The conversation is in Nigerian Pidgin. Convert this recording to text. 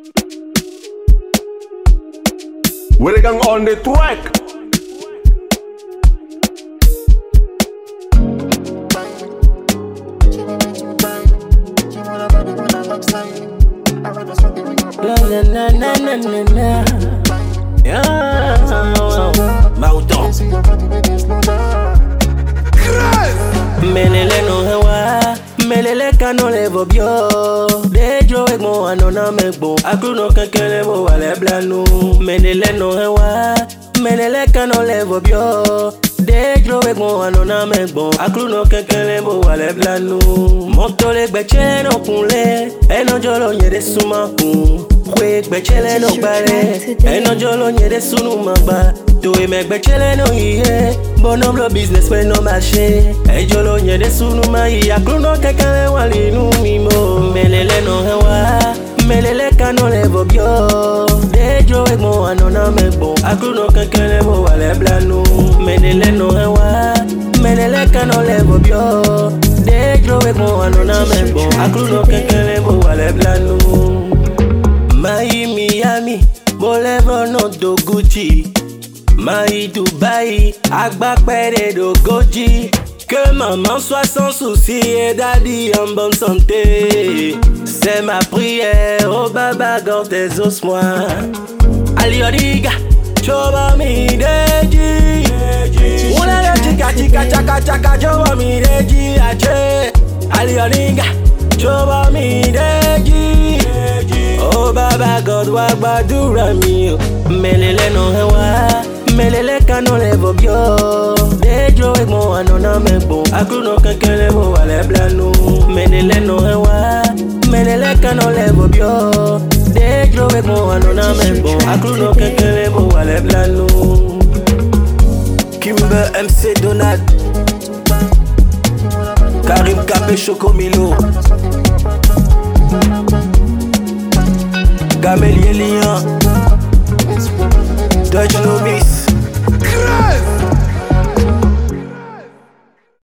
Willigan on the track. Na na na na na na. Yeah. Mauton. Melele no hewa, melele kano levo bio. Dejo ek mo anona mekbo, akru no kankele mo wale blanu. Melele no hewa, melele kano levo bio. Dejo ek mo anona mekbo, akru no kankele mo wale blanu. Montole gbeche no kunle, eno jolo nyede suma kun. Quick bechele no bare, eno jolo nyede sunu maba. Towe mek bechele no iye, bonom lo business we no marché. E jolo nyede sunu ma iya, kluno kekele wali nu mimo. Melele no hewa, melele kano levo bio. Dejo ek mo anona mekbo, akluno kekele mo wale blanu. Melele no hewa, melele kano levo bio. Dejo ek mo anona mekbo, akluno kekele mo wale blanu. Miami, Boulevard no do Gucci. Maï Dubaï, Agba Pere do Goji. Que maman soit sans souci et daddy en bonne santé. C'est ma prière, oh baba, garde tes osmois. Alioriga, choba mi deji. Una de chica chica chaka chaka, choba mi deji. Alioriga, choba mi deji. Oh baba God wagba dura mi. Melele no hewa, melele kano levo bio. Dejo ek mo anona mekbo, akru no kankele mo wale blanu. Melele no hewa, melele kano levo bio. Dejo ek mo anona mekbo, akru no kankele mo wale blanu. Kimber MC Donald, Karim Kapé Choco-Milo, Gamel Yelian, Dutch No